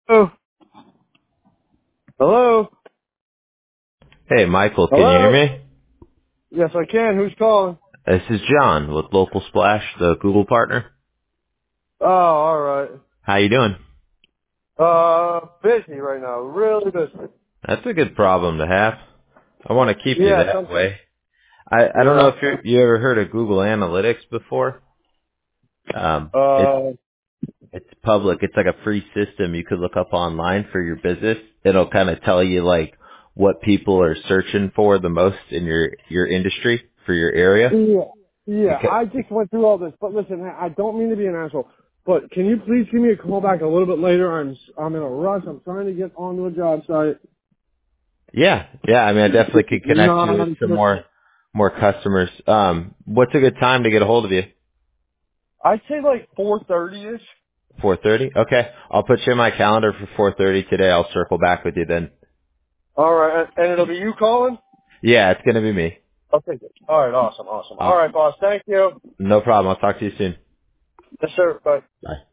Oh, hello? Hey, Michael, can you hear Hello? me? Yes, I can. Who's calling? This is John with Local Splash, the Google partner. Oh, alright. How you doing? Busy right now. Really busy. That's a good problem to have. I want to keep you Yeah, that sometimes. way. I don't know Yeah. if you ever heard of Google Analytics before. It's Uh, it's public. It's like a free system you could look up online for your business. It'll kind of tell you like what people are searching for the most in your industry for your area. yeah. Yeah, Okay. I just went through all this, but listen, I don't mean to be an asshole, but can you please give me a call back a little bit later? I'm in a rush. I'm trying to get onto a job site. Yeah. I mean, I definitely could connect you with No, some more customers. What's a good time to get a hold of you? I'd say like 4:30ish. 4:30. Okay, I'll put you in my calendar for 4:30 today. I'll circle back with you then. Alright, and it'll be you calling? Yeah, it's gonna be me. Okay, good. Alright, awesome. Uh, Alright, boss. Thank you. no problem. I'll talk to you soon. Yes, sir. Bye. Bye.